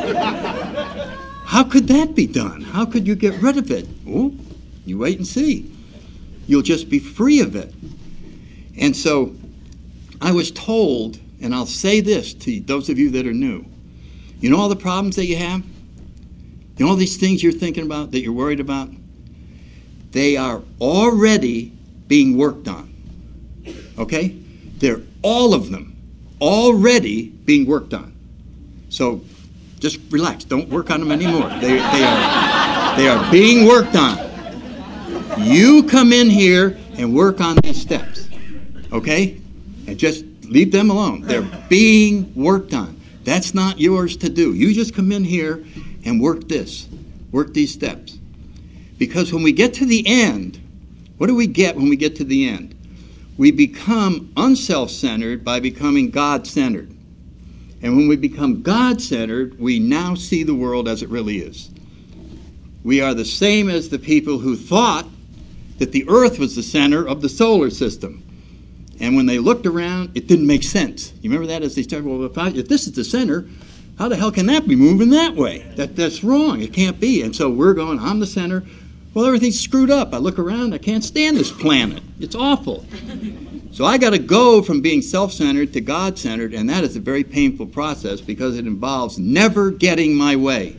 How could that be done? How could you get rid of it? Oh, you wait and see. You'll just be free of it. And so I was told, and I'll say this to those of you that are new, all the problems that you have? All these things you're thinking about, that you're worried about? They are already being worked on. Okay? They're all of them already being worked on. So just relax. Don't work on them anymore. They are being worked on. You come in here and work on these steps, okay? And just leave them alone. They're being worked on. That's not yours to do. You just come in here and work these steps. Because when we get to the end, what do we get when we get to the end? We become unself-centered by becoming God-centered. And when we become God-centered, we now see the world as it really is. We are the same as the people who thought that the Earth was the center of the solar system. And when they looked around, it didn't make sense. You remember that as they started, well, if this is the center, How the hell can that be moving that way? That's wrong. It can't be. And so we're going, I'm the center. Well, everything's screwed up. I look around, I can't stand this planet. It's awful. So I got to go from being self-centered to God-centered, and that is a very painful process because it involves never getting my way.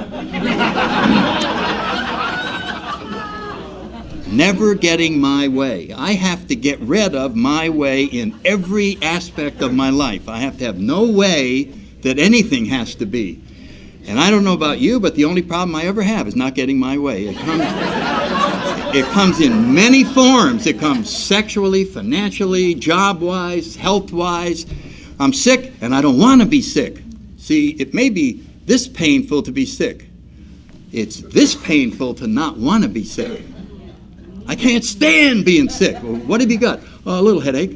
Never getting my way. I have to get rid of my way in every aspect of my life. I have to have no way that anything has to be. And I don't know about you, but the only problem I ever have is not getting my way. It comes in many forms. It comes sexually, financially, job-wise, health-wise. I'm sick, and I don't want to be sick. See, it may be this painful to be sick. It's this painful to not want to be sick. I can't stand being sick. Well, what have you got? Oh, a little headache.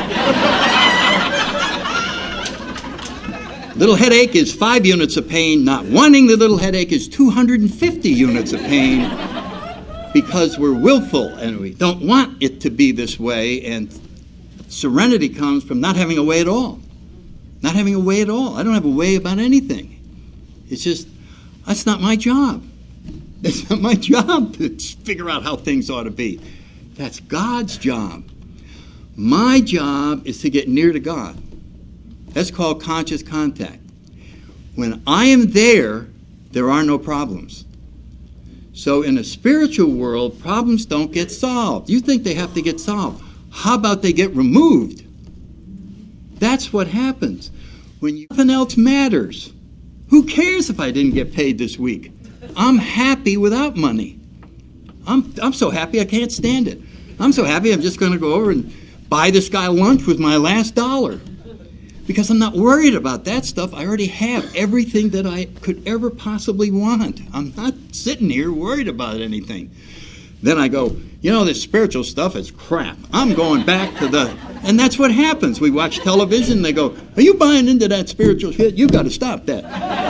Little headache is 5 units of pain. Not wanting the little headache is 250 units of pain because we're willful and we don't want it to be this way. And serenity comes from not having a way at all. Not having a way at all. I don't have a way about anything. It's just, that's not my job. It's not my job to figure out how things ought to be. That's God's job. My job is to get near to God. That's called conscious contact. When I am there, there are no problems. So in a spiritual world, problems don't get solved. You think they have to get solved. How about they get removed? That's what happens. When nothing else matters. Who cares if I didn't get paid this week? I'm happy without money. I'm so happy I can't stand it. I'm so happy I'm just going to go over and buy this guy lunch with my last dollar. Because I'm not worried about that stuff. I already have everything that I could ever possibly want. I'm not sitting here worried about anything. Then I go, this spiritual stuff is crap. I'm going back to and that's what happens. We watch television, they go, are you buying into that spiritual shit? You got to stop that.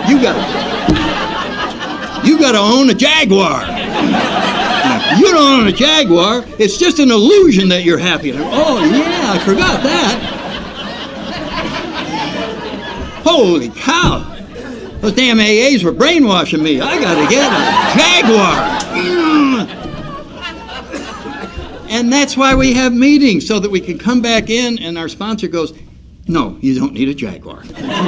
You got to own a Jaguar. If you don't own a Jaguar, it's just an illusion that you're happy. Oh, yeah, I forgot that. Holy cow. Those damn AAs were brainwashing me. I got to get a Jaguar. And that's why we have meetings, so that we can come back in and our sponsor goes, no, you don't need a Jaguar.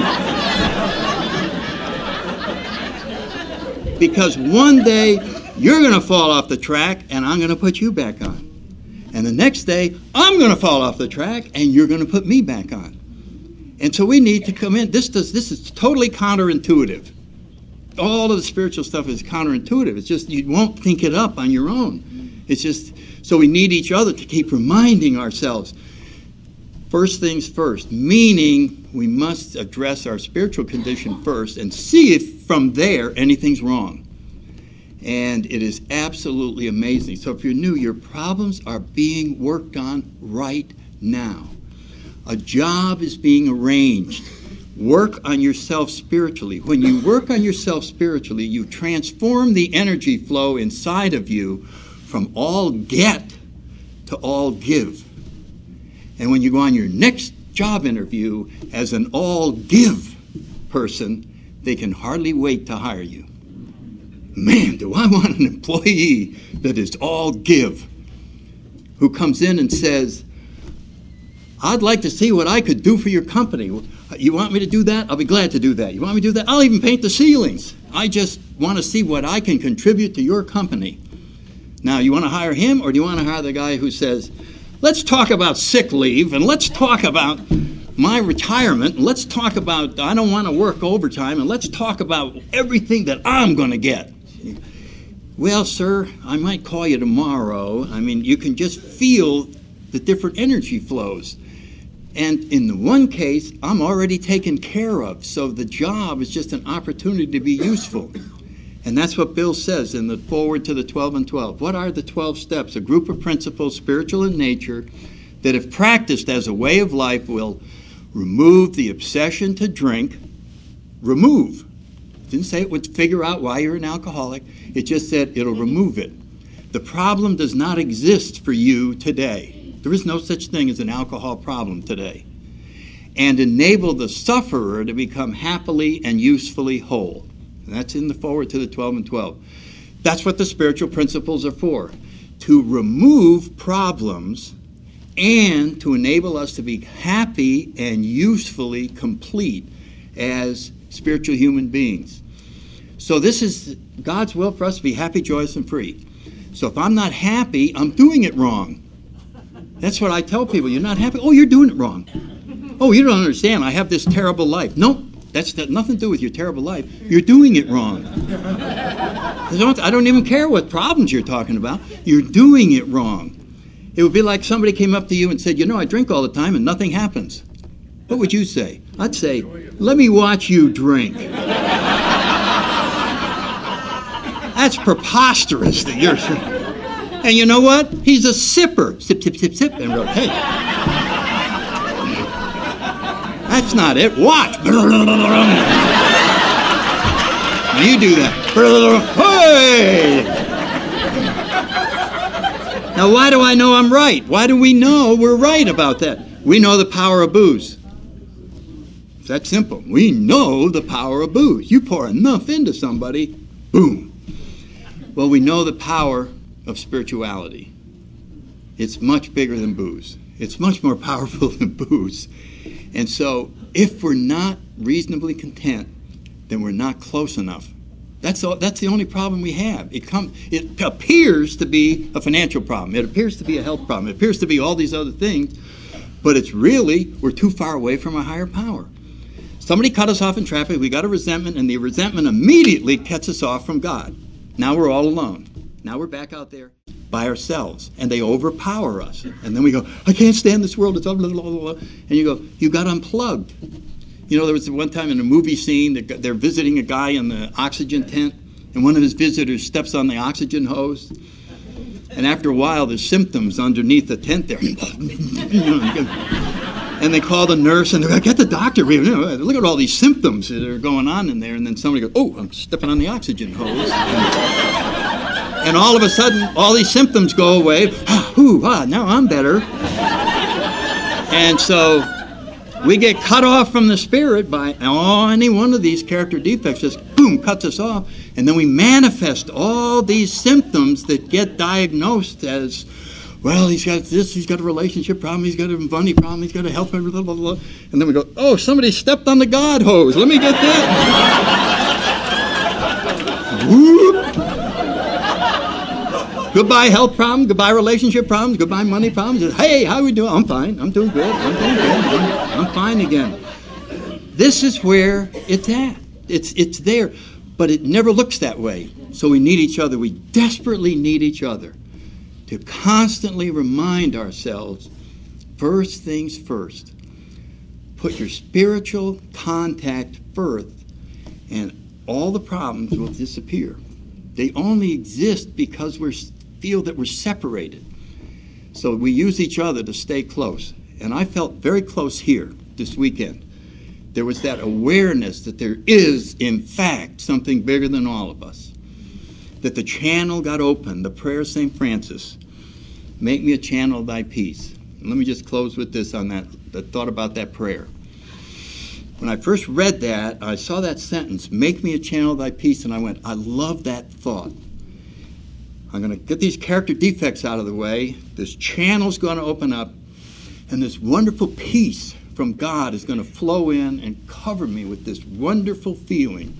Because one day you're going to fall off the track and I'm going to put you back on. And the next day I'm going to fall off the track and you're going to put me back on. And so we need to come in. This is totally counterintuitive. All of the spiritual stuff is counterintuitive. It's just you won't think it up on your own. It's just, so we need each other to keep reminding ourselves. First things first, meaning we must address our spiritual condition first and see if from there anything's wrong. And it is absolutely amazing. So if you're new, your problems are being worked on right now. A job is being arranged. Work on yourself spiritually. When you work on yourself spiritually, you transform the energy flow inside of you from all get to all give. And when you go on your next job interview as an all give person, they can hardly wait to hire you. Man, do I want an employee that is all give, who comes in and says, I'd like to see what I could do for your company. You want me to do that? I'll be glad to do that. You want me to do that? I'll even paint the ceilings. I just want to see what I can contribute to your company. Now, you want to hire him, or do you want to hire the guy who says, let's talk about sick leave, and let's talk about my retirement, and let's talk about I don't want to work overtime, and let's talk about everything that I'm going to get. Well, sir, I might call you tomorrow. I mean, you can just feel the different energy flows. And in the one case, I'm already taken care of, so the job is just an opportunity to be useful. And that's what Bill says in the foreword to the 12 and 12. What are the 12 steps? A group of principles, spiritual in nature, that if practiced as a way of life will remove the obsession to drink. Remove. It didn't say it would figure out why you're an alcoholic. It just said it'll remove it. The problem does not exist for you today. There is no such thing as an alcohol problem today. and enable the sufferer to become happily and usefully whole. And that's in the forward to the 12 and 12. That's what the spiritual principles are for, to remove problems and to enable us to be happy and usefully complete as spiritual human beings. So this is God's will for us to be happy, joyous, and free. So if I'm not happy, I'm doing it wrong. That's what I tell people. You're not happy? Oh, you're doing it wrong. Oh, you don't understand. I have this terrible life. Nope. That's got nothing to do with your terrible life. You're doing it wrong. I don't even care what problems you're talking about. You're doing it wrong. It would be like somebody came up to you and said, I drink all the time and nothing happens. What would you say? I'd say, let me watch you drink. That's preposterous that you're saying. And you know what? He's a sipper. Sip, sip, sip, sip. And we're like, hey. That's not it. Watch. Now you do that. Hey! Now why do I know I'm right? Why do we know we're right about that? We know the power of booze. It's that simple. We know the power of booze. You pour enough into somebody, boom. Well, we know the power of spirituality. It's much bigger than booze. It's much more powerful than booze. And so if we're not reasonably content, then we're not close enough. That's the only problem we have. It appears to be a financial problem. It appears to be a health problem. It appears to be all these other things. But it's really, we're too far away from a higher power. Somebody cut us off in traffic, we got a resentment, and the resentment immediately cuts us off from God. Now we're all alone. Now we're back out there by ourselves, and they overpower us. And then we go, I can't stand this world. It's blah, blah, blah, blah. And you go, you got unplugged. There was one time in a movie scene, they're visiting a guy in the oxygen tent, and one of his visitors steps on the oxygen hose. And after a while, there's symptoms underneath the tent there. And they call the nurse, and they're like, get the doctor. Look at all these symptoms that are going on in there. And then somebody goes, oh, I'm stepping on the oxygen hose. And all of a sudden, all these symptoms go away. Now I'm better. And so we get cut off from the Spirit by any one of these character defects. Just boom, cuts us off. And then we manifest all these symptoms that get diagnosed as, well, he's got this, he's got a relationship problem, he's got a money problem, he's got a health problem, blah, blah, blah. And then we go, oh, somebody stepped on the God hose. Let me get that. Whoop. Goodbye health problem, goodbye relationship problems, goodbye money problems. Hey, how are we doing? I'm fine. I'm doing good. I'm fine again. This is where it's at. It's there. But it never looks that way. So we need each other. We desperately need each other to constantly remind ourselves, first things first. Put your spiritual contact first, and all the problems will disappear. They only exist because we feel that we're separated. So we use each other to stay close. And I felt very close here this weekend. There was that awareness that there is, in fact, something bigger than all of us. That the channel got open, the prayer of St. Francis, make me a channel of thy peace. And let me just close with this on that thought about that prayer. When I first read that, I saw that sentence, make me a channel of thy peace, and I went, I love that thought. I'm going to get these character defects out of the way, this channel's going to open up, and this wonderful peace from God is going to flow in and cover me with this wonderful feeling.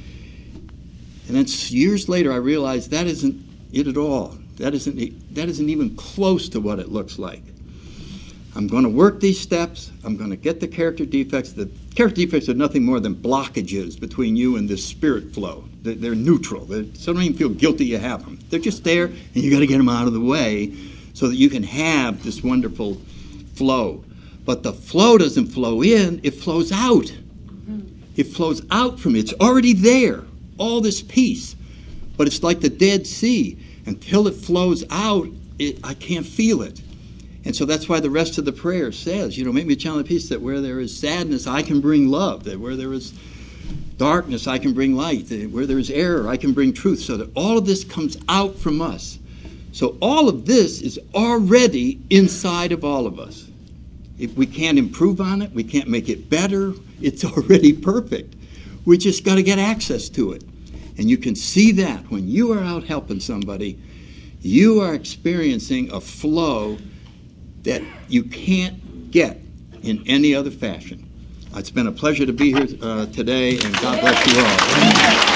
And then years later, I realized that isn't it at all. That isn't even close to what it looks like. I'm going to work these steps. I'm going to get the character defects. The character defects are nothing more than blockages between you and this spirit flow. They're neutral. So don't even feel guilty you have them. They're just there, and you got to get them out of the way so that you can have this wonderful flow. But the flow doesn't flow in, it flows out. It flows out from it. It's already there, all this peace. But it's like the Dead Sea. Until it flows out, I can't feel it. And so that's why the rest of the prayer says, make me a channel of peace, that where there is sadness, I can bring love. That where there is darkness, I can bring light. That where there is error, I can bring truth. So that all of this comes out from us. So all of this is already inside of all of us. If we can't improve on it, we can't make it better. It's already perfect. We just got to get access to it. And you can see that when you are out helping somebody, you are experiencing a flow that you can't get in any other fashion. It's been a pleasure to be here today, and God bless you all.